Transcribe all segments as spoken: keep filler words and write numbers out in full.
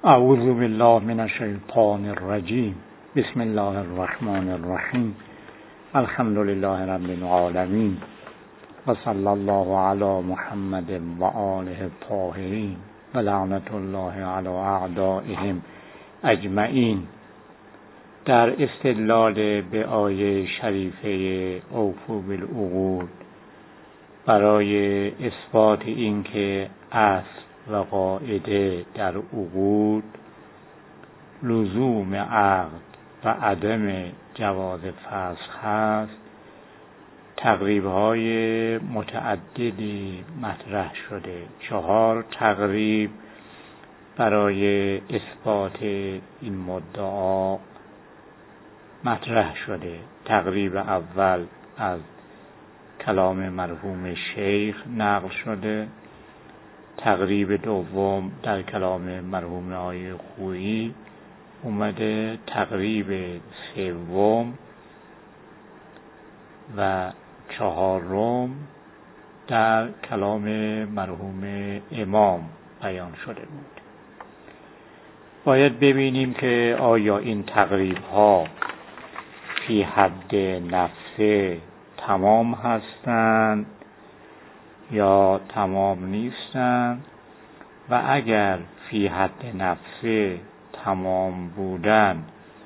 اعوذ بالله من الشیطان الرجیم. بسم الله الرحمن الرحیم. الحمد لله رب العالمین و صلی الله علی محمد و آله الطاهرین و لعنت الله علی اعدائهم اجمعین. در استدلال به آیه شریفه اوفوا بالعقود برای اثبات اینکه اصل و قاعده در عقود لزوم عقد و عدم جواز فسخ هست، تقریب‌های متعددی مطرح شده. چهار تقریب برای اثبات این مدعا مطرح شده. تقریب اول از کلام مرحوم شیخ نقل شده. تقریب دوم در کلام مرحوم آقای خویی اومده. تقریب سوم و چهارم در کلام مرحوم امام بیان شده بود. باید ببینیم که آیا این تقریب ها فی حد نفسه تمام هستند یا تمام نیستند، و اگر فی حد نفسه تمام بودن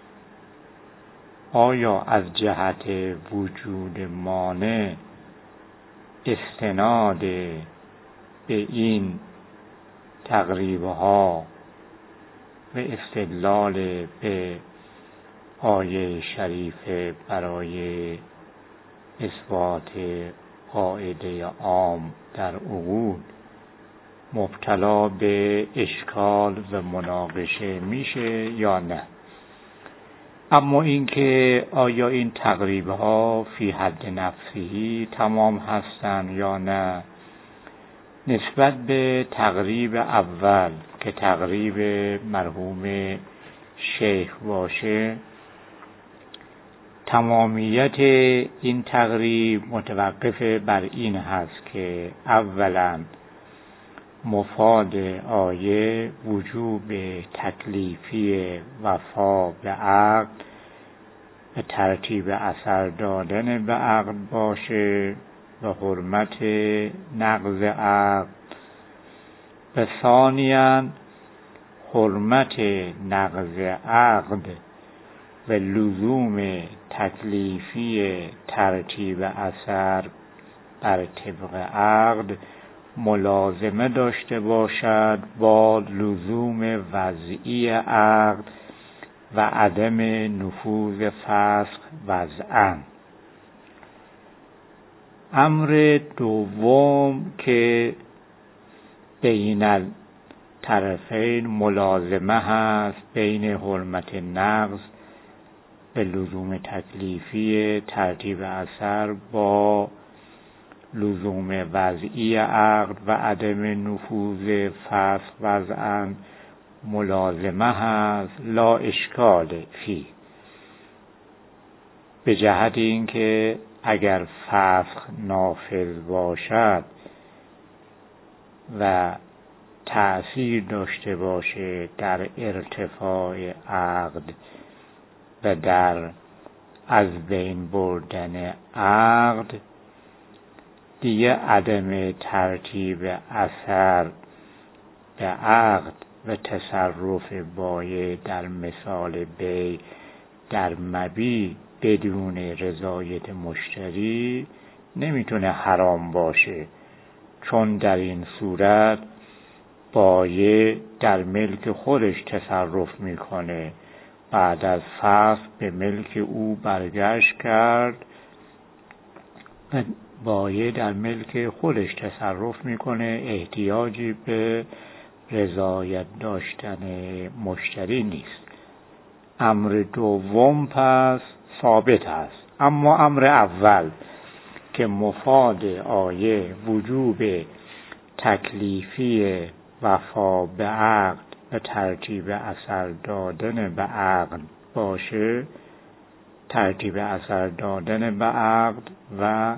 آیا از جهت وجود مانع استناد به این تقریب ها و استدلال به آیه شریفه برای اثبات قاعده عام در عقود مبتلا به اشکال و مناقشه میشه یا نه؟ اما اینکه آیا این تقریب ها فی حد نفسی تمام هستند یا نه، نسبت به تقریب اول که تقریب مرحوم شیخ باشه، تمامیت این تقریب متوقف بر این هست که اولا مفاد آیه وجوب تکلیفی وفا به عقد و ترتیب اثر دادن به عقد باشه و حرمت نقض عقد، و ثانیاً حرمت نقض عقد و لزوم تکلیفی ترتیب اثر بر طبق عقد ملازمه داشته باشد با لزوم وضعی عقد و عدم نفوذ فسخ وضعاً. امر دوم که بین الطرفین ملازمه هست، بین حرمت نقض به لزوم تکلیفی ترتیب اثر با لزوم وضعی عقد و عدم نفوذ فسخ وضعاً ملازمه هست، لا اشکال فی، به جهت اینکه اگر فسخ نافذ باشد و تأثیر داشته باشه در ارتفاع عقد و در از بین بردن عقد، دیگه عدم ترتیب اثر به عقد و تصرف بایع در مثال بیع در مبیع بدون رضایت مشتری نمیتونه حرام باشه، چون در این صورت بایع در ملک خودش تصرف میکنه، بعد از فسخ به ملک او برگشت کرد و بایع در ملک خودش تصرف میکنه، احتیاجی به رضایت داشتن مشتری نیست. امر دوم پس ثابت است. اما امر اول که مفاد آیه وجوب تکلیفی وفا به عقد و ترتیب اثر دادن به عقد باشه، ترتیب اثر دادن به عقد و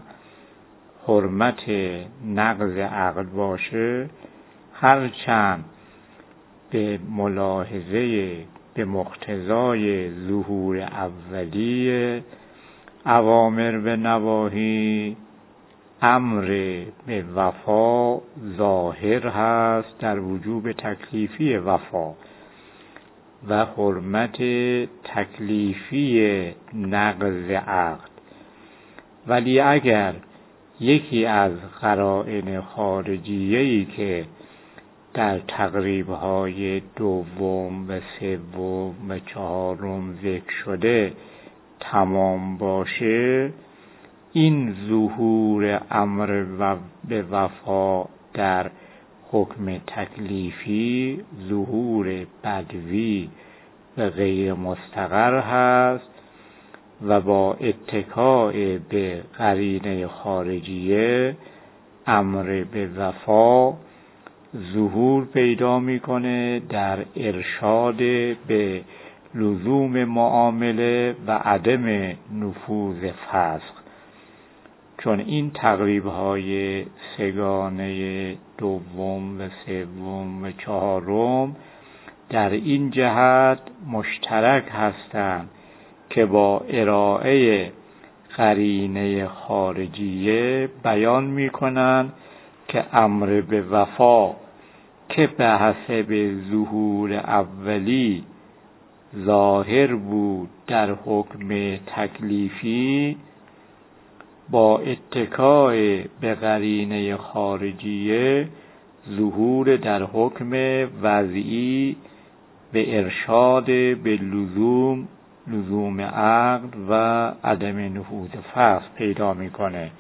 حرمت نقض عقد باشه، هرچند به ملاحظه به مقتضای ظهور اولی اوامر و نواهی امر به وفا ظاهر هست در وجوب تکلیفی وفا و حرمت تکلیفی نقض عقد. ولی اگر یکی از قرائن خارجیه‌ای که در تقریب‌های دوم و سوم و چهارم ذکر شده تمام باشه، این ظهور امر و به وفا در حکم تکلیفی ظهور بدوی و غیر مستقر هست و با اتکاء به قرینه خارجیه امر به وفا ظهور پیدا میکنه در ارشاد به لزوم معامله و عدم نفوذ فسخ، چون این تقریب‌های سگانه دوم و سوم و چهارم در این جهت مشترک هستند که با ارائه قرینه خارجیه بیان می‌کنند که امر به وفا که به حسب ظهور اولی ظاهر بود در حکم تکلیفی، با اتکای به قرینه خارجیه ظهور در حکم وضعی به ارشاد به لزوم لزوم عقد و عدم نفوذ فسخ پیدا میکنه.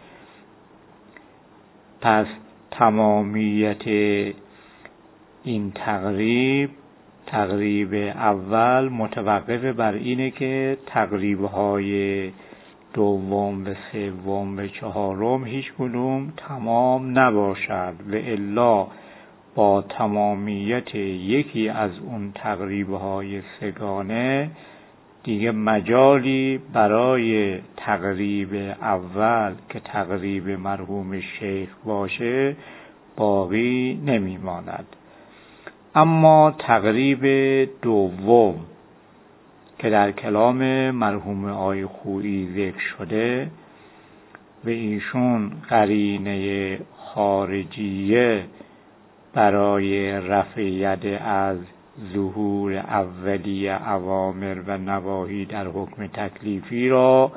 پس تمامیت این تقریب تقریب اول متوقف بر اینه که تقریب‌های دوم و سوم و چهارم هیچ کدوم تمام نباشد و الا با تمامیت یکی از اون تقریب‌های سگانه دیگه مجالی برای تقریب اول که تقریب مرحوم شیخ باشه باقی نمیماند. اما تقریب دوم که در کلام مرحوم آقای خویی ذکر شده و ایشون قرینه خارجیه برای رفع ید از ظهور اولی اوامر و نواهی در حکم تکلیفی را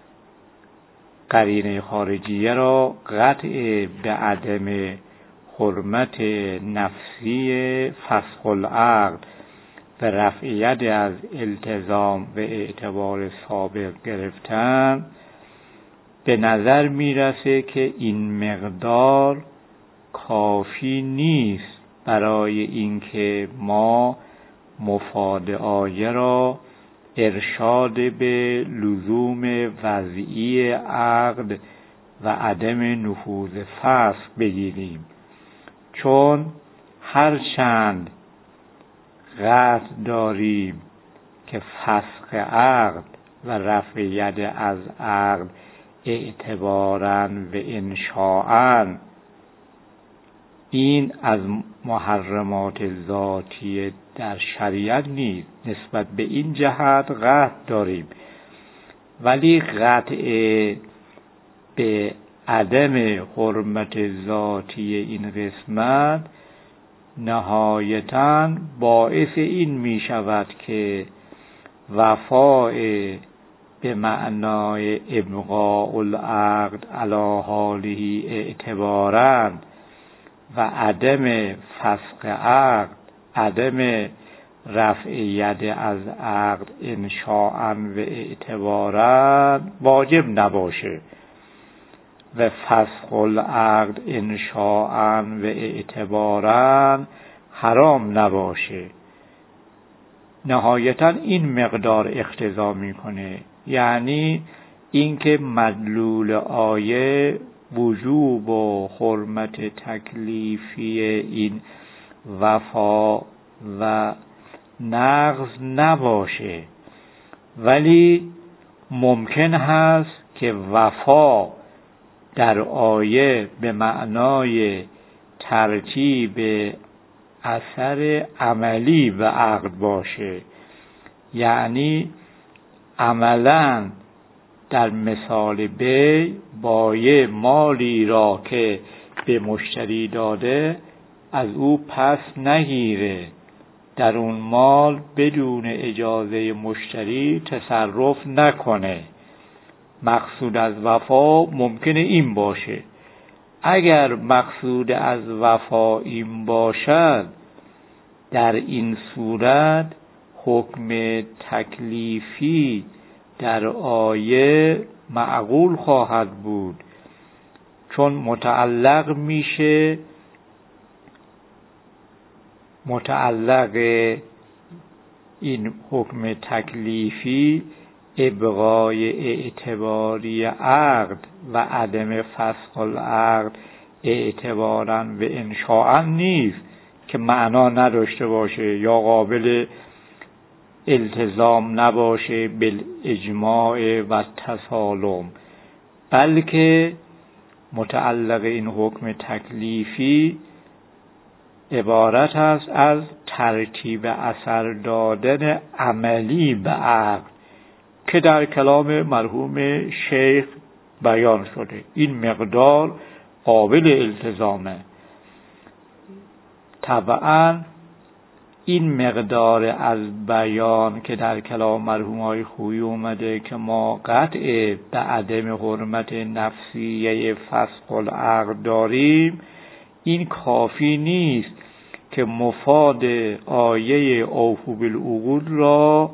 قرینه خارجیه را قطع به عدم حرمت نفسی فسخ العقد و رفع ید از التزام و اعتبار سابق گرفتن، به نظر میرسه که این مقدار کافی نیست برای اینکه ما مفاد آیه را ارشاد به لزوم وضعی عقد و عدم نفوذ فسخ بگیریم، چون هرچند قطع داریم که فسخ عقد و رفع ید از عقد اعتباراً و انشاءاً این از محرمات ذاتی در شریعت نیست، نسبت به این جهت قطع داریم، ولی قطع به عدم حرمت ذاتی این قسمت نهایتاً باعث این می شود که وفاء به معنای ابقاء العقد علی حاله اعتباراً و عدم فسخ عقد عدم رفع ید از عقد انشاءً و اعتباراً واجب نباشه و فسخ العقد انشاءً و اعتباراً حرام نباشه. نهایتاً این مقدار اقتضا میکنه، یعنی اینکه مدلول آیه وجوب و حرمت تکلیفی این وفا و نقض نباشه، ولی ممکن هست که وفا در آیه به معنای ترتیب اثر عملی به عقد باشه، یعنی عملاً در مثال بی بایع مالی را که به مشتری داده از او پس نگیره، در اون مال بدون اجازه مشتری تصرف نکنه. مقصود از وفا ممکنه این باشه. اگر مقصود از وفا این باشد، در این صورت حکم تکلیفی در آیه معقول خواهد بود، چون متعلق میشه متعلق این حکم تکلیفی ابقای اعتباری عقد و عدم فسخ العقد اعتباراً و انشاءً نیست که معنا نداشته باشه یا قابل التزام نباشه بالاجماع و تسالم، بلکه متعلق این حکم تکلیفی عبارت است از ترتیب اثر دادن عملی به عقد که در کلام مرحوم شیخ بیان شده. این مقدار قابل التزامه. طبعاً این مقدار از بیان که در کلام مرحوم های خویی اومده که ما قطع به عدم حرمت نفسیه فسخ العقد داریم، این کافی نیست که مفاد آیه اوفوا بالعقود را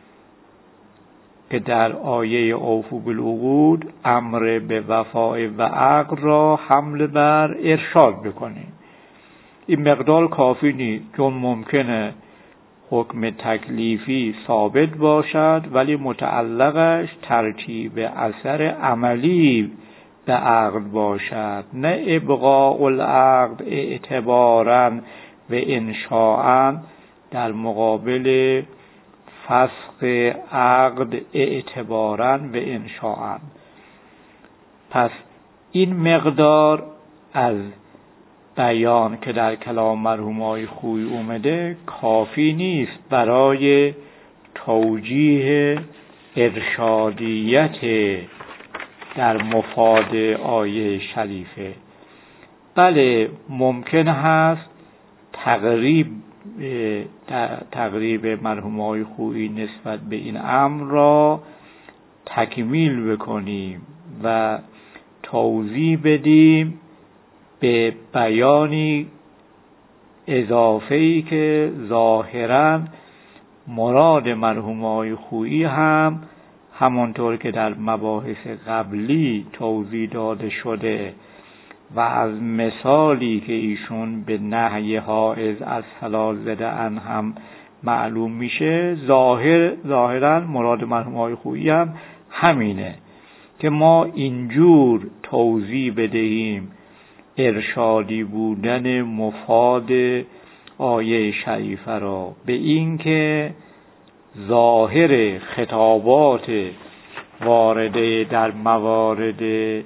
که در آیه اوفوا بالعقود امر به وفای و عقد را حمل بر ارشاد بکنیم. این مقدار کافی نیست، چون ممکنه حکم تکلیفی ثابت باشد ولی متعلقش ترتیب اثر عملی به عقد باشد، نه ابقاء العقد اعتباراً و انشاءً در مقابل فسخ عقد اعتباراً و انشاءً. پس این مقدار از بیان که در کلام مرحومای خویی اومده کافی نیست برای توجیه ارشادیت در مفاد آیه شریفه. بله ممکن هست تقریب تقریب مرحومای خویی نسبت به این امر را تکمیل بکنیم و توضیح بدیم به بیانی اضافه‌ای که ظاهراً مراد مرحومای خویی هم همانطور که در مباحث قبلی توضیح داده شده و از مثالی که ایشون به نهی حائز از صلاة زدن هم معلوم میشه، ظاهر ظاهراً مراد مرحومای خویی هم همینه که ما اینجور توضیح بدهیم ارشادی بودن مفاد آیه شریفه را به این که ظاهر خطابات وارده در موارد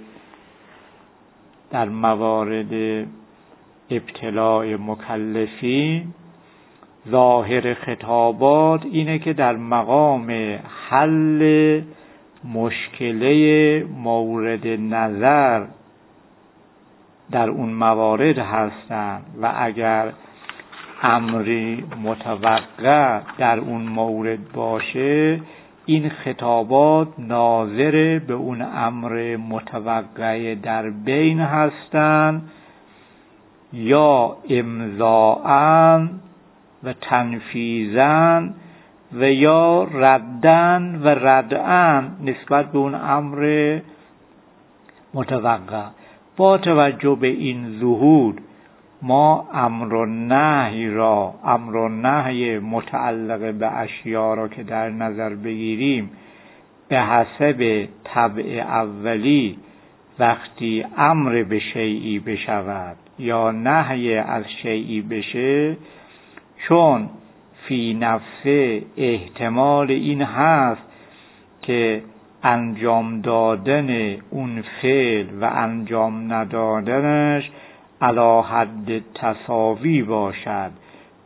در موارد ابتلاء مکلفین، ظاهر خطابات اینه که در مقام حل مشکله مورد نظر در اون موارد هستند و اگر امری متوقع در اون مورد باشه، این خطابات ناظر به اون امر متوقع در بین هستند یا امضاءً و تنفیذاً و یا رداً و ردعاً نسبت به اون امر متوقع. با توجه به این ظهور ما امر و نهی را امر و نهی متعلق به اشیاء را که در نظر بگیریم به حسب طبع اولی وقتی امر به شیئی بشود یا نهی از شیئی بشه، چون فی نفسه احتمال این هست که انجام دادن اون فعل و انجام ندادنش علی حد تساوی باشد،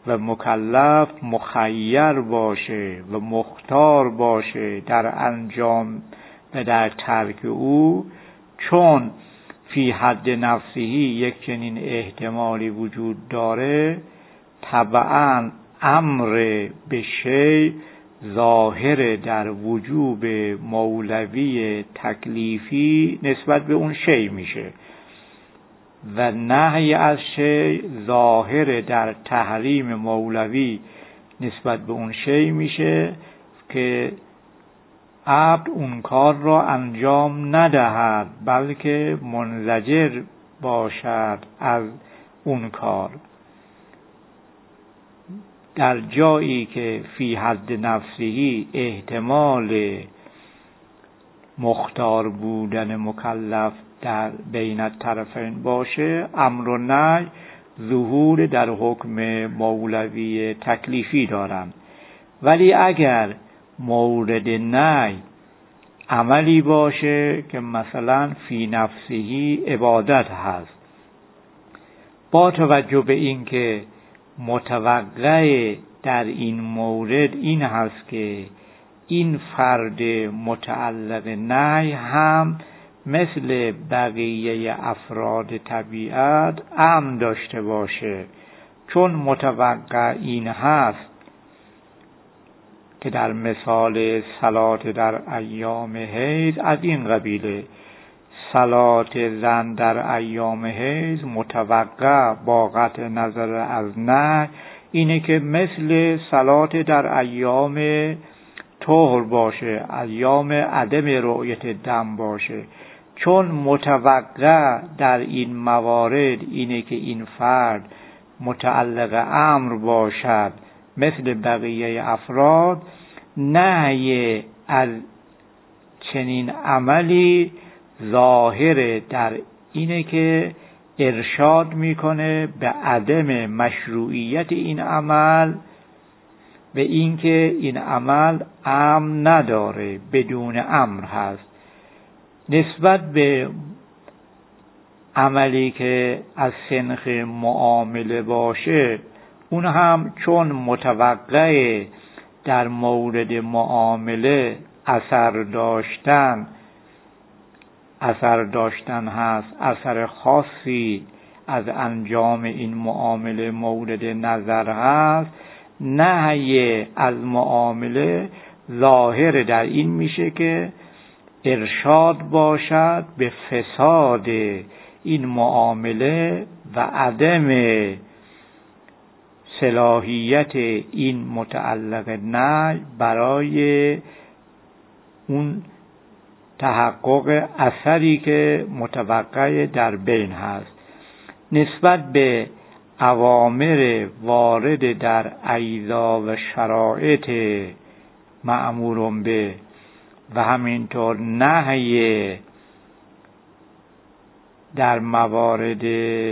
و مکلف مخیر باشه و مختار باشه در انجام و در ترک او، چون فی حد نفسهی یک چنین احتمالی وجود داره، طبعاً امر به شی ظاهر در وجوب مولوی تکلیفی نسبت به اون شی میشه و نهی از شی ظاهر در تحریم مولوی نسبت به اون شی میشه که عبد اون کار را انجام ندهد بلکه منزجر باشد از اون کار. در جایی که فی حد نفسهی احتمال مختار بودن مکلف در بین الطرفین باشه، امر و نهی ظهور در حکم مولوی تکلیفی دارند. ولی اگر مورد نهی عملی باشه که مثلا فی نفسهی عبادت هست، با توجه به این که متوقع در این مورد این هست که این فرد متعلق نهی هم مثل بقیه افراد طبیعت امن داشته باشه، چون متوقع این هست که در مثال صلات در ایام حیض از این قبیله، صلات زن در ایام حیض متوقع با قطع نظر از نهی اینه که مثل صلات در ایام طهر باشه، ایام عدم رؤیت دم باشه، چون متوقع در این موارد اینه که این فرد متعلق امر باشد مثل بقیه افراد، نهی از چنین عملی ظاهر در اینه که ارشاد میکنه به عدم مشروعیت این عمل، به اینکه این عمل امر نداره، بدون امر هست. نسبت به عملی که از سنخ معامله باشه، اون هم چون متوقع در مورد معامله اثر داشتن اثر داشتن هست، اثر خاصی از انجام این معامله مورد نظر هست، نهی از معامله ظاهر در این میشه که ارشاد باشد به فساد این معامله و عدم صلاحیت این متعلق نهی برای اون تحقق اثری که متوقع در بین هست. نسبت به اوامر وارد در ایذا و شرایط مأمور به و همینطور نهی در موارد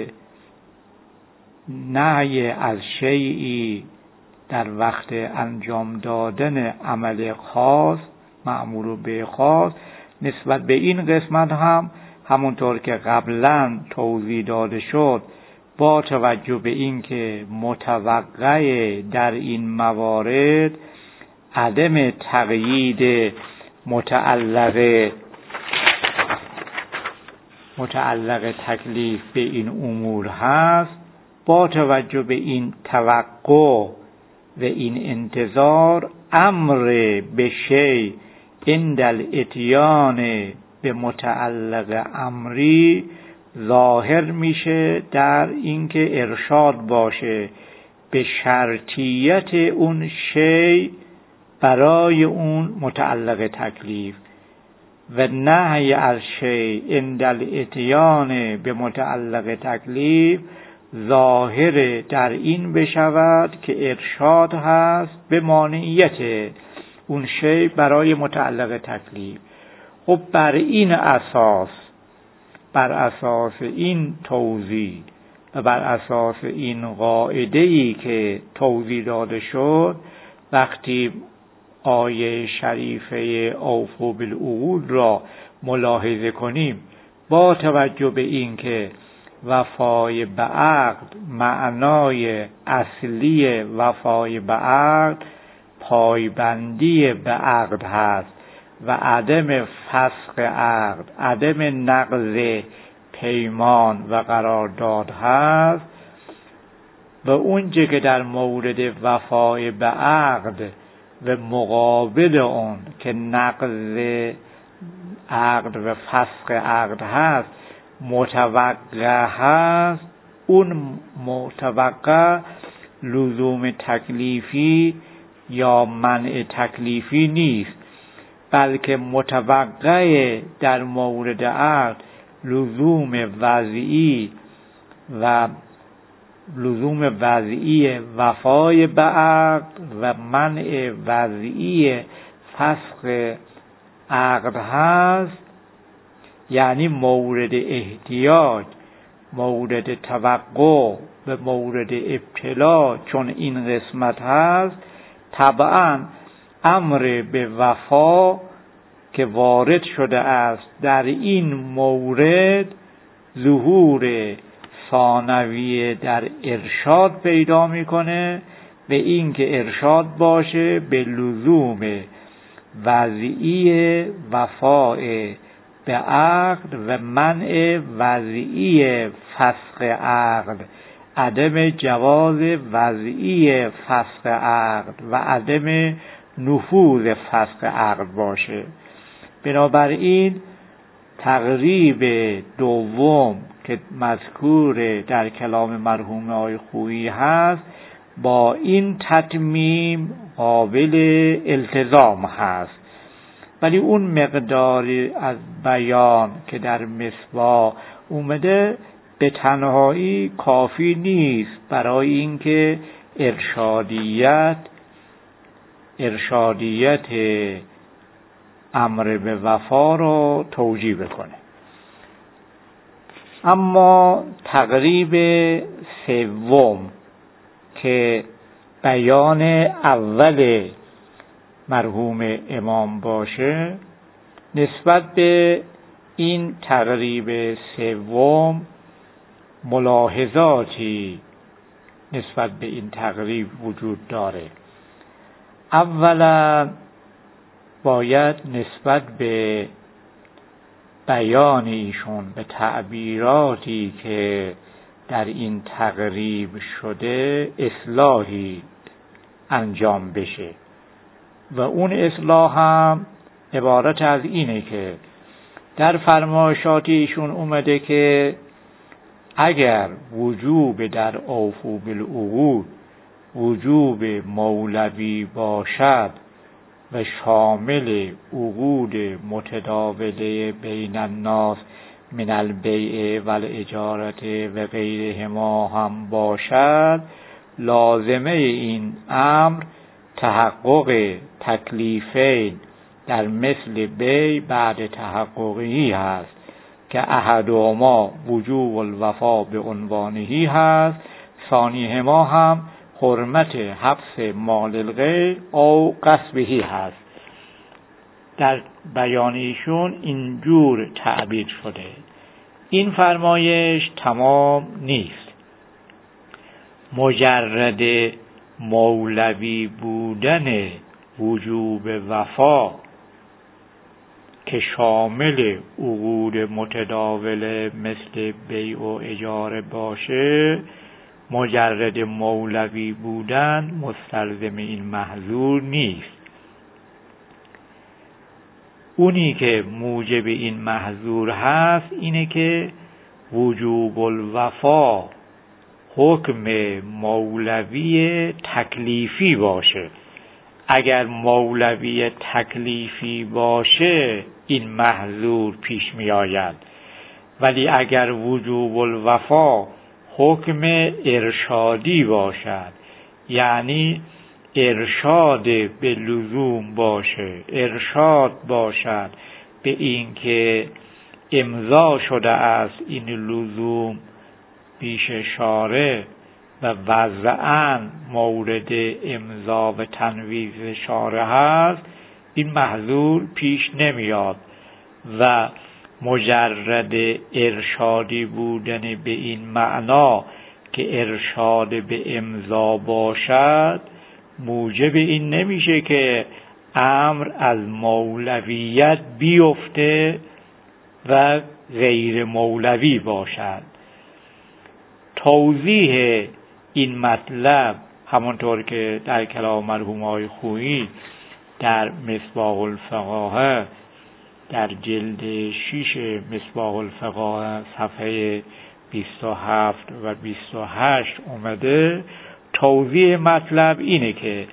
نهی از شیئی در وقت انجام دادن عمل خاص، مأمور به خاص، نسبت به این قسمت هم همونطور که قبلا توضیح داده شد، با توجه به این که متوقع در این موارد عدم تقیید متعلق متعلق تکلیف به این امور هست، با توجه به این توقع و این انتظار، امر به شی عند الاتیان به متعلق امری ظاهر میشه در اینکه ارشاد باشه به شرطیت اون شی برای اون متعلق تکلیف و نهی از شی عند الاتیان به متعلق تکلیف ظاهر در این بشود که ارشاد هست به مانعیت اون شی برای متعلق تکلیف. خب بر این اساس بر اساس این توضیح و بر اساس این قاعده‌ای که توضیح داده شد، وقتی آیه شریفه اوفوا بالعقود را ملاحظه کنیم، با توجه به این که وفای به عقد، معنای اصلی وفای به عقد پایبندی به عقد هست و عدم فسخ عقد، عدم نقض پیمان و قرارداد هست. و اونچه که در مورد وفای به عقد و مقابل اون که نقض عقد و فسخ عقد هست متوقع هست، اون متوقع لزوم تکلیفی یا منع تکلیفی نیست، بلکه متوقع در مورد عقد لزوم وضعی و لزوم وضعی وفای به عقد و منع وضعی فسخ عقد هست. یعنی مورد احتیاج، مورد توقع و مورد ابتلا چون این قسمت هست، طبعا امر به وفا که وارد شده است در این مورد ظهور ثانویه در ارشاد پیدا میکنه به این که ارشاد باشه به لزوم وضعی وفای به عقد و منع وضعی فسخ عقد، عدم جواز وضعی فسخ عقد و عدم نفوذ فسخ عقد باشه. بنابراین تقریب دوم که مذکور در کلام مرحوم آقای خویی هست با این تتمیم قابل التزام هست، ولی اون مقداری از بیان که در مصباح اومده به تنهایی کافی نیست برای اینکه ارشادیت ارشادیت امر به وفا رو توجیه بکنه. اما تقریب سوم که بیان اول مرحوم امام باشه، نسبت به این تقریب سوم ملاحظاتی نسبت به این تقریب وجود داره. اولا باید نسبت به بیان ایشون به تعبیراتی که در این تقریب شده اصلاحی انجام بشه و اون اصلاح هم عبارت از اینه که در فرمایشات ایشون اومده که اگر وجوب در اوفو بالعقود وجوب مولوی باشد و شامل عقود متداوله بین الناس من البیع و الاجارت و غیرهما هم باشد، لازمه این امر تحقق تکلیفین در مثل بیع بعد تحققی هست که احدهما وجوب الوفا به عنوانهی هست، ثانیهما هم حرمت حبس مال الغیر او غصبهی هست. در بیان ایشون اینجور تعبیر شده. این فرمایش تمام نیست. مجرد مولوی بودن وجوب وفا که شامل عقود متداوله مثل بیع و اجاره باشه، مجرد مولوی بودن مستلزم این محظور نیست. اونی که موجب این محظور هست اینه که وجوب الوفا حکم مولوی تکلیفی باشه. اگر مولوی تکلیفی باشه این محظور پیش می آید، ولی اگر وجوب الوفا حکم ارشادی باشد، یعنی ارشاد به لزوم باشه، ارشاد باشد به این که امضا شده است این لزوم پیش شارع و وضعاً مورد امضا و تنویز شارع هست، این محظور پیش نمیاد و مجرد ارشادی بودن به این معنا که ارشاد به امضا باشد موجب این نمیشه که امر از مولویت بیفته و غیر مولوی باشد. توضیح این مطلب همانطور که در کلام مرحوم آقای خویی در مصباح الفقاهه در جلد شش مصباح الفقاهه صفحه بیست و هفت و بیست و هشت اومده. توضیح مطلب اینه که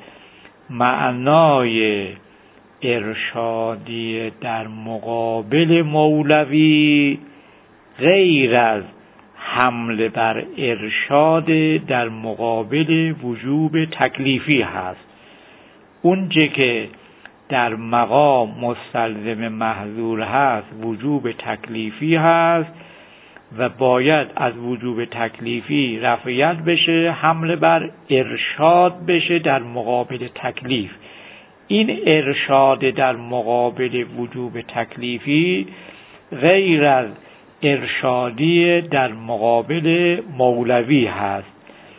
معنای ارشادی در مقابل مولوی غیر از حمله بر ارشاد در مقابل وجوب تکلیفی هست. اونچه که در مقام مستلزم محظور هست وجوب تکلیفی هست و باید از وجوب تکلیفی رفعیت بشه، حمله بر ارشاد بشه در مقابل تکلیف. این ارشاد در مقابل وجوب تکلیفی غیر از ارشادی در مقابل مولوی هست.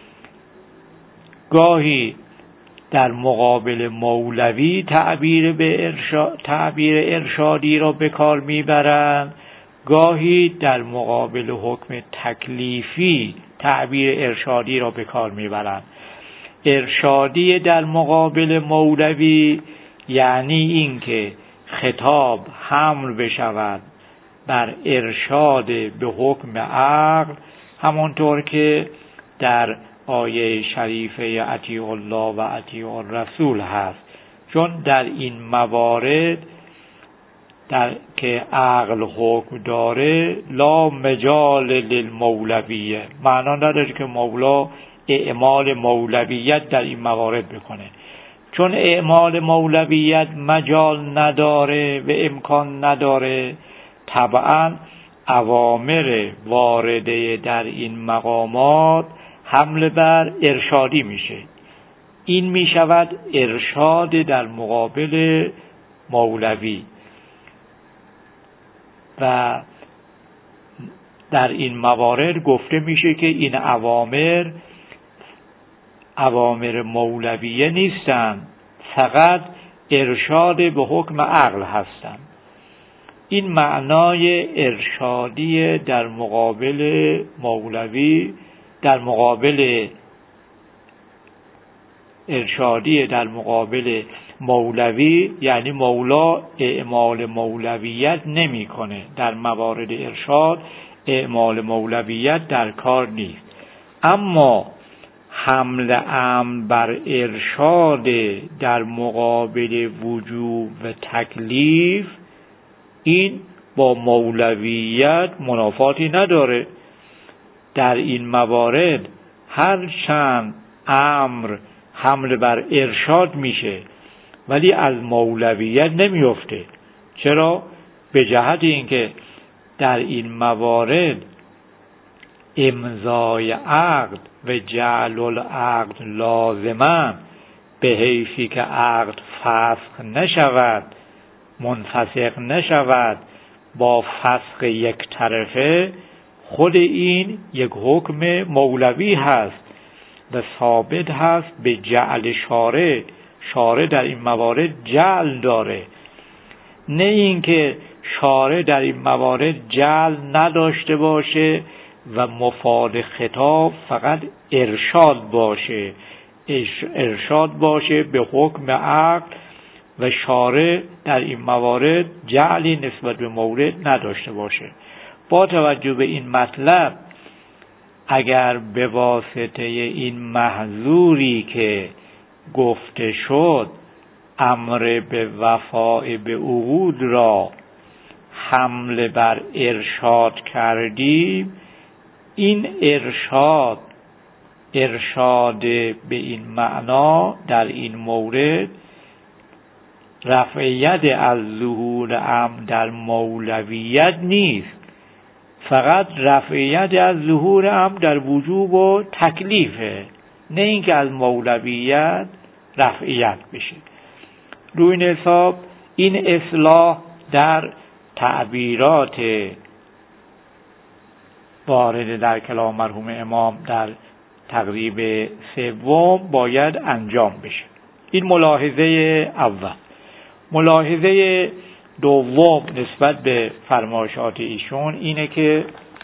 گاهی در مقابل مولوی تعبیر به ارشاد، تعبیر ارشادی را به کار میبرند، گاهی در مقابل حکم تکلیفی تعبیر ارشادی را به کار میبرند. ارشادی در مقابل مولوی یعنی اینکه خطاب حمل بشود بر ارشاد به حکم عقل، همانطور که در آیه شریفه اطیعوا الله و اطیعوا الرسول هست. چون در این موارد در که عقل حکم داره لا مجال للمولویه، معنا نداره که مولا اعمال مولویت در این موارد بکنه. چون اعمال مولویت مجال نداره و امکان نداره، طبعا اوامر وارده در این مقامات حمله بر ارشادی میشه. این میشود ارشاد در مقابل مولوی و در این موارد گفته میشه که این اوامر اوامر مولویه نیستند، فقط ارشاد به حکم عقل هستند. این معنای ارشادی در مقابل مولوی، در مقابل ارشادی در مقابل مولوی یعنی مولا اعمال مولویت نمیکنه. در موارد ارشاد اعمال مولویت در کار نیست. اما حمل امر بر ارشاد در مقابل وجوب و تکلیف این با مولویت منافاتی نداره. در این موارد هر چند امر حمل بر ارشاد میشه ولی از مولویت نمیفته. چرا؟ به جهت اینکه در این موارد امضای عقد و جعل العقد لازما به حیثی که عقد فسخ نشود، منفسخ نشود با فسخ یک طرفه، خود این یک حکم مولوی هست و ثابت هست به جعل شارع. شارع در این موارد جعل داره، نه اینکه شارع در این موارد جعل نداشته باشه و مفاد خطاب فقط ارشاد باشه، ارشاد باشه به حکم عقل و شارع در این موارد جعلی نسبت به مورد نداشته باشه. با توجه به این مطلب اگر به واسطه این محظوری که گفته شد امر به وفاء به عقود را حمله بر ارشاد کردیم، این ارشاد ارشاد به این معنا در این مورد رفعیت از ظهور امر در مولویت نیست، فقط رفعیت از ظهور امر در وجوب و تکلیفه، نه اینکه از مولویت رفعیت بشه. روی این حساب این اصلاح در تعبیرات وارد در کلام مرحوم امام در تقریب سوم باید انجام بشه. این ملاحظه اول. ملاحظه دوم نسبت به فرمایشات ایشون اینه که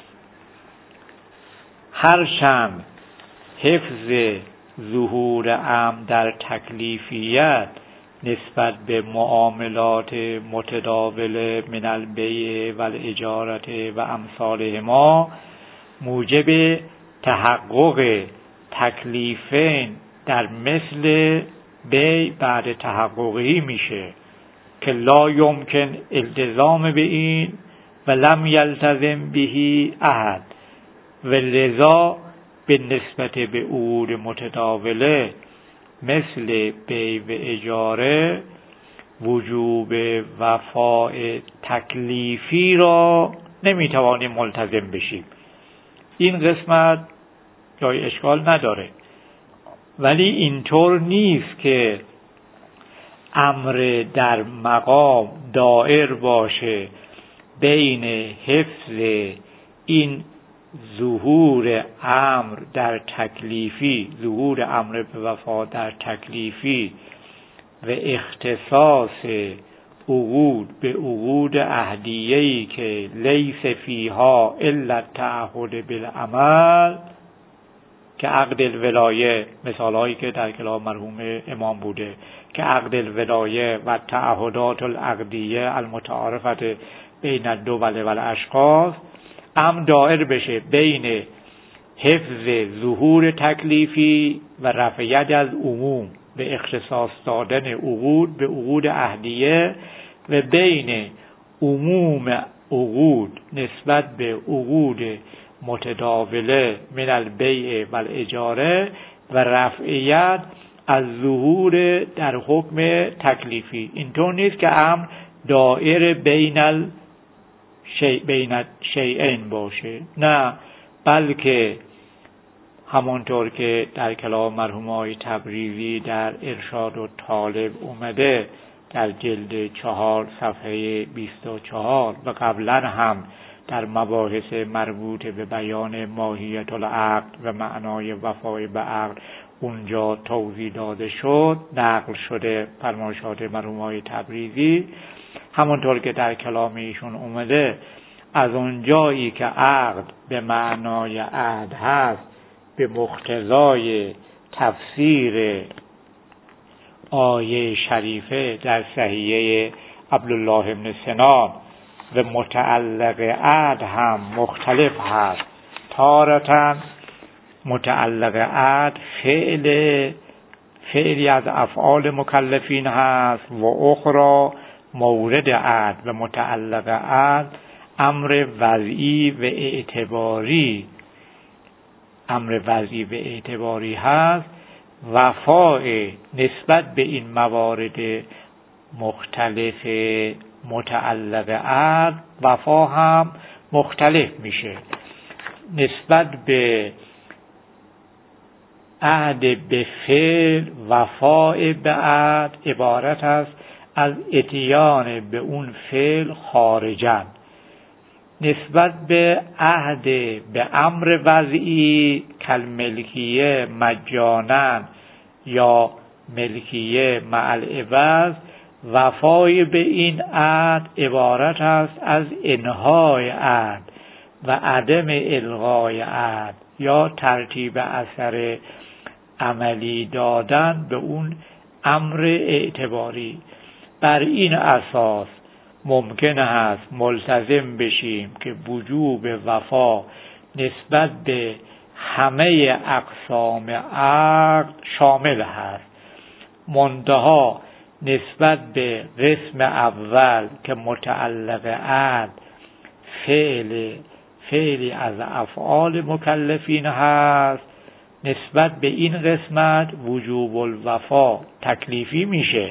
هرچند حفظ ظهور امر در تکلیفیت نسبت به معاملات متداول من البیع و الاجارت و امثالهما موجب تحقق تکلیفین در مثل بیع بعد تحققی میشه که لا یمکن التزام به این و لم یلتزم بهی احد و لذا به نسبت به عقود متداوله مثل بیع و اجاره وجوب وفاء تکلیفی را نمیتوانیم ملتزم بشیم. این قسمت جای اشکال نداره، ولی اینطور نیست که امر در مقام دائر باشه بین حفظ این ظهور امر در تکلیفی، ظهور امر به وفا در تکلیفی و اختصاص عقود به عقود عهدیه‌ای که لیس فیها الا التعهد بالعمل که عقد الولایه، مثالهایی که در کلام مرحوم امام بوده که عقد الولایه و تعهدات العقدیه المتعارفت بین الدول و الاشخاص هم دائر بشه بین حفظ ظهور تکلیفی و رفع ید از عموم به اختصاص دادن عقود به عقود عهدیه و بین عموم عقود نسبت به عقود متداوله من البیع و الاجاره و رفع ید از ظهور در حکم تکلیفی. اینطور نیست که امر دائر بین ال شی بین شیئین باشه، نه، بلکه همانطور که در کلام مرحوم آقای تبریزی در ارشاد و طالب اومده در جلد چهار صفحه بیست و چهار و قبلا هم در مباحث مربوط به بیان ماهیت العقد و معنای وفای به عقد اونجا توضیح داده شد، نقل شده فرمایشات مرحوم آقای تبریزی. همونطور که در کلام ایشون اومده از اونجایی که عقد به معنای عهد هست به مقتضای تفسیر آیه شریفه در صحیحه عبدالله بن سنان و متعلق عهد هم مختلف هست. تارة متعلق عهد فعل فعلی از افعال مکلفین هست و اخرى مورد عهد و متعلق عهد امر وضعی و اعتباری امر وضعی و اعتباری هست. وفای نسبت به این موارد مختلف متعلق عهد وفا هم مختلف میشه. نسبت به عهد به فعل وفای به عهد عبارت است از اتیان به اون فعل خارجاً. نسبت به عهد به امر وضعی کالملکیه مجانا یا ملکیه مع العوض وفای به این عهد عبارت است از انهای عهد و عدم الغای عهد یا ترتیب اثر عملی دادن به اون امر اعتباری. بر این اساس ممکن است ملتزم بشیم که وجوب وفا نسبت به همه اقسام عقد شامل هست، منتها نسبت به قسم اول که متعلق عقد فعل فعلی از افعال مکلفین هست، نسبت به این قسمت وجوب الوفا تکلیفی میشه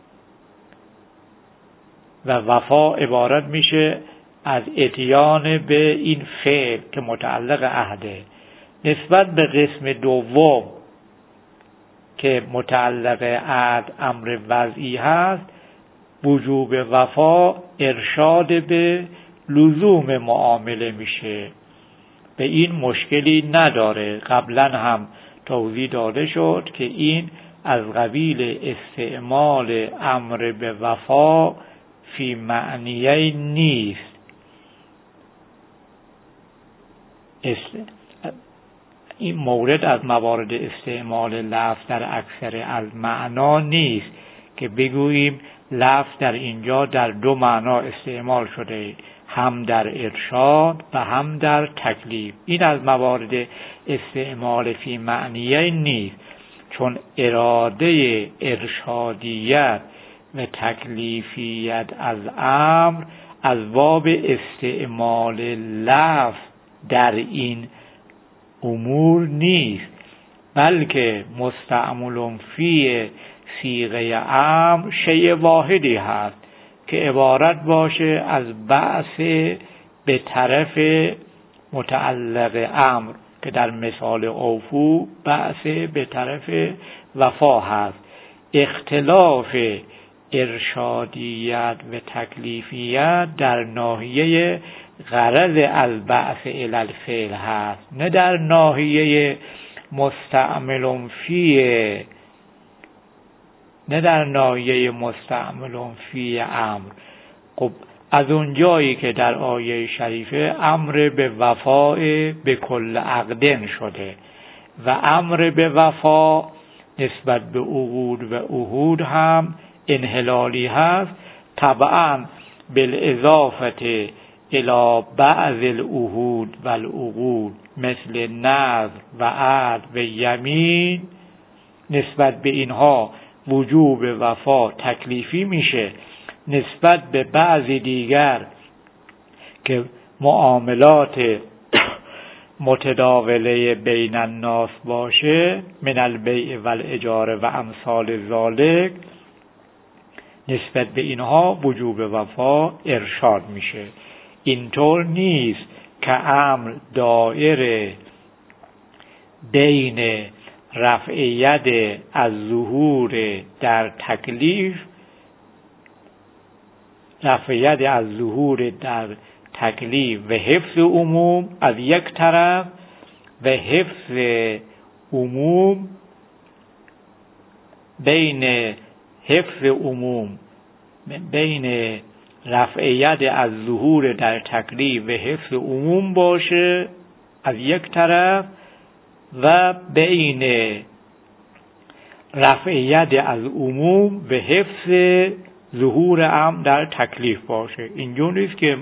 و وفا عبارت میشه از اتیان به این فعل که متعلق عهده. نسبت به قسم دوم که متعلق عهد امر وضعی هست، وجوب وفا ارشاد به لزوم معامله میشه، به این مشکلی نداره. قبلا هم توضیح داده شد که این از قبیل استعمال امر به وفا فی معنیه نیست. این مورد از موارد استعمال لفظ در اکثر المعنا نیست که بگوییم لفظ در اینجا در دو معنا استعمال شده، هم در ارشاد و هم در تکلیف. این از موارد استعمال فی معنیه نیست، چون اراده ارشادیت و تکلیفیت از امر از باب استعمال لفظ در این امور نیست، بلکه مستعمل فی صیغه امر شیء واحدی هست که عبارت باشه از بعث به طرف متعلق امر که در مثال اوفو بعث به طرف وفا هست. اختلاف ارشادیت و تکلیفیت در ناحیه غرض از بعث الی الفعل هست، نه در ناحیه مستعمل فی نه در ناحیه مستعمل فی امر. خب از اون جایی که در آیه شریفه امر به وفا به کل عقدن شده و امر به وفا نسبت به عقود و عهود هم انحلالی هست، طبعا بالاضافه الی بعض العهود و العقود مثل نذر و عهد و یمین، نسبت به اینها وجوب وفا تکلیفی میشه. نسبت به بعضی دیگر که معاملات متداوله بین الناس باشه، من البیع و الاجاره و امثال ذالک، نسبت به اینها وجوب وفا ارشاد میشه. اینطور نیست که امر دائره بین رفع ید از ظهور در تکلیف رفع ید از ظهور در تکلیف و حفظ عموم از یک طرف و حفظ عموم بین حفظ عموم بین رفع ید از ظهور در تکلیف و حفظ عموم باشه از یک طرف، و بین رفع ید از عموم و حفظ ظهور امر در تکلیف باشه. اینجور نیست که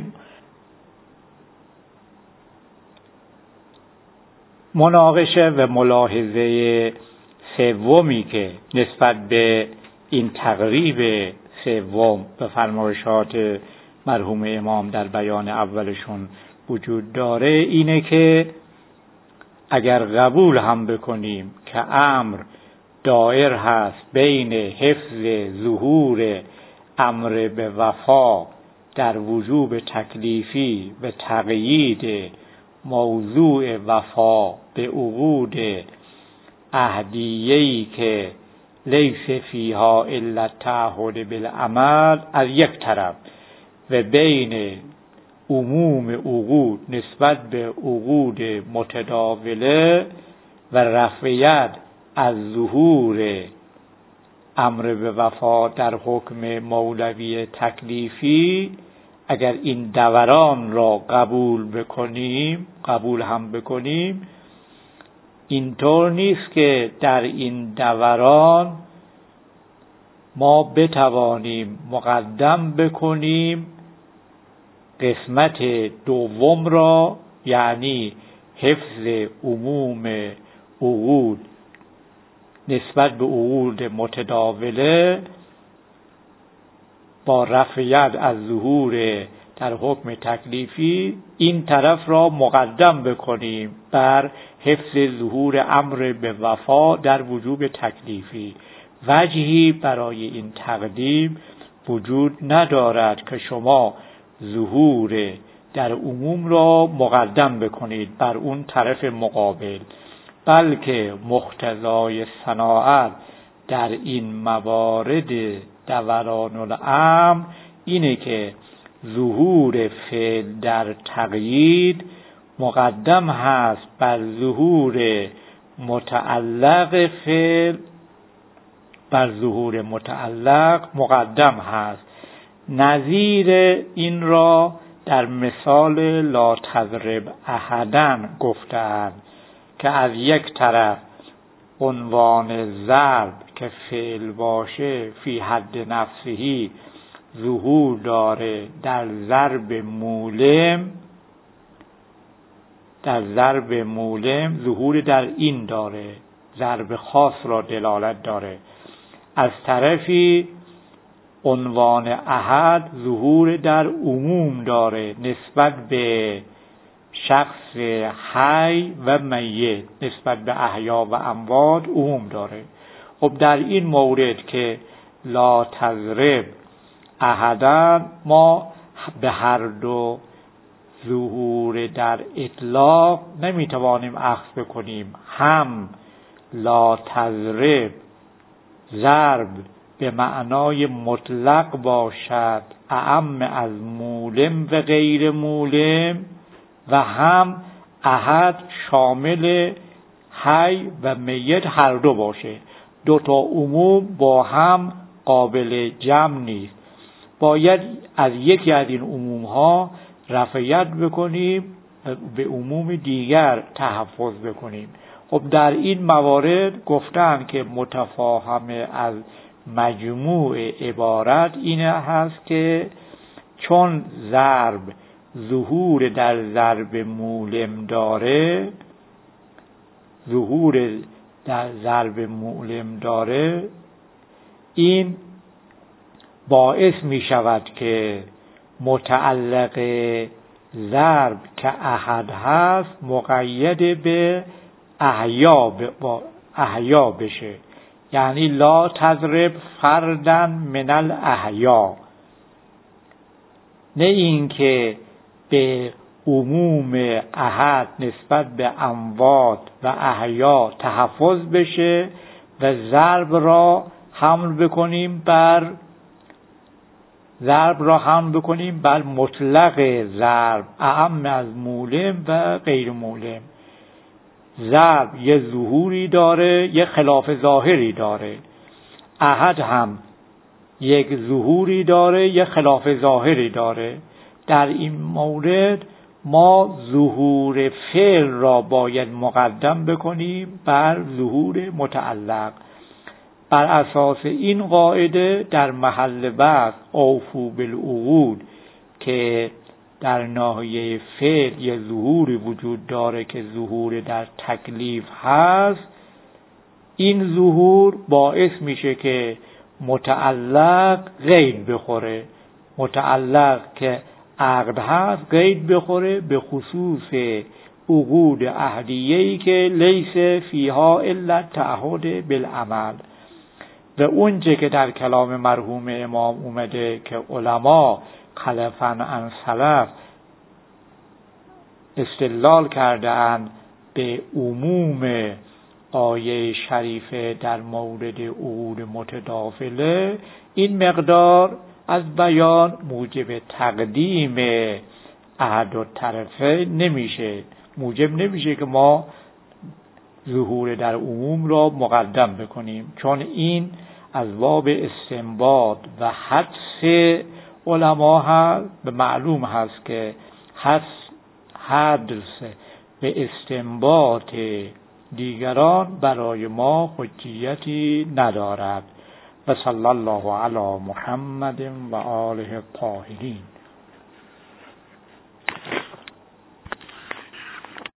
مناقشه و ملاحظه سومی که نسبت به این تقریب سوم به فرمایشات مرحوم امام در بیان اولشون وجود داره اینه که اگر قبول هم بکنیم که امر دایر هست بین حفظ ظهور امر به وفا در وجوب تکلیفی و تقیید موضوع وفا به عقود عهدیه‌ای که لیس فیها الا التعهد بالعمل از یک طرف، و بین عموم عقود نسبت به عقود متداوله و رفع ید از ظهور امر به وفا در حکم مولوی تکلیفی، اگر این دوران را قبول بکنیم قبول هم بکنیم اینطور نیست که در این دوران ما بتوانیم مقدم بکنیم قسمت دوم را، یعنی حفظ عموم عقود نسبت به عقود متداوله با رفع ید از ظهور در حکم تکلیفی، این طرف را مقدم بکنیم بر حفظ ظهور امر به وفا در وجوب تکلیفی. وجهی برای این تقدیم وجود ندارد که شما ظهور در عموم را مقدم بکنید بر اون طرف مقابل، بلکه مقتضای صناعت در این موارد دوران الامر اینه که ظهور فعل در تقیید مقدم هست بر ظهور متعلق فعل، بر ظهور متعلق مقدم هست. نظیر این را در مثال لا تضرب احداً گفتند که از یک طرف عنوان ضرب که فعل باشه فی حد نفسهی ظهور داره، در ضرب مولم در ضرب مولم ظهور در این داره، ضرب خاص را دلالت داره. از طرفی عنوان احد ظهور در عموم داره، نسبت به شخص حی و میت، نسبت به احیا و اموات عموم داره. خب در این مورد که لا تضرب احدا، ما به هر دو ظهور در اطلاق نمیتوانیم اخذ بکنیم. هم لا تضرب ضرب به معنای مطلق باشد، اعم از مولم و غیر مولم، و هم احد شامل حی و میت هر دو باشه. دو تا عموم با هم قابل جمع نیست، باید از یکی از این عموم ها رفعیت بکنیم و به عموم دیگر تحفظ بکنیم. خب در این موارد گفتن که متفاهم از مجموع عبارت اینه هست که چون ضرب ظهور در ضرب مولم داره، ظهور در ضرب مولم داره، این باعث می شود که متعلق ضرب که احد هست مقید به احیا با احیا بشه. یعنی لا تضرب فردا من الاحیا، نه این که به عموم احد نسبت به اموات و احیا تحفظ بشه و ضرب را حمل بکنیم بر ضرب را حمل بکنیم بر مطلق ضرب، اعم از مولم و غیر مولم. ضرب یه ظهوری داره، یه خلاف ظاهری داره. احد هم یک ظهوری داره، یه خلاف ظاهری داره. در این مورد ما ظهور فعل را باید مقدم بکنیم بر ظهور متعلق. بر اساس این قاعده در محل بحث اوفو بالعقود که در ناحیه فعل یه ظهوری وجود داره که ظهور در تکلیف هست، این ظهور باعث میشه که متعلق قید بخوره. متعلق که عقد هست قید بخوره، به خصوص عقود عهدیه‌ای که لیس فیها الا تعهد بالعمل. و اونچه که در کلام مرحوم امام اومده که علما خلفاً عن سلف استدلال کرده اند به عموم آیه شریفه در مورد عقود متداخله، این مقدار از بیان موجب تقدیم احد الطرفین نمیشه، موجب نمیشه که ما ظهور در عموم را مقدم بکنیم، چون این از باب استنباط و حدس علما هست. به معلوم هست که حدس حدس به استنباط دیگران برای ما حجیتی ندارد. و صلی الله علی محمد و آله الطاهرین.